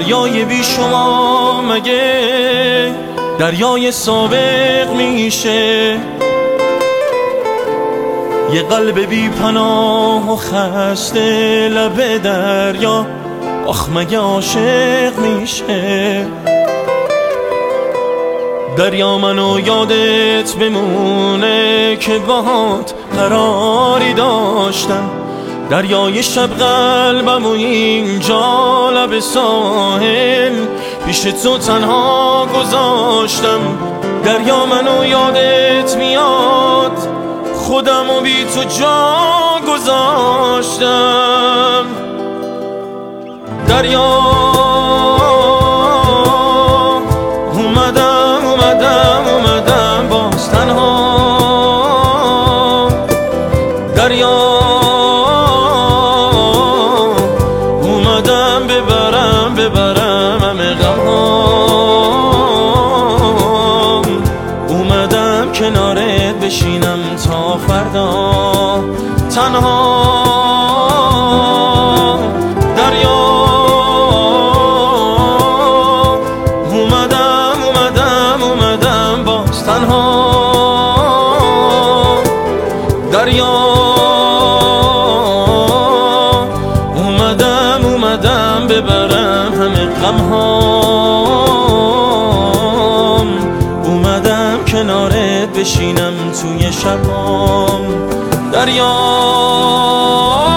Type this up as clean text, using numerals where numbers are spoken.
دریای بی شما مگه دریای سابق میشه؟ یه قلب بی پناه و خسته لب دریا آخ مگه عاشق میشه؟ دریا منو یادت بمونه که باهات قراری داشتم، دریای شب قلبم و اینجا لب ساحل پیش تو تنها گذاشتم. دریا منو یادت میاد خودم و بی تو جا گذاشتم. دریا اومدم باز تنها. دریا اومدم ببرم همه غمام، اومدم کنارت بشینم تا فردا تنها. دریا اومدم باز تنها. دریا اومدم ببرم همه غمهام، اومدم کنارت بشینم توی شبام. دریا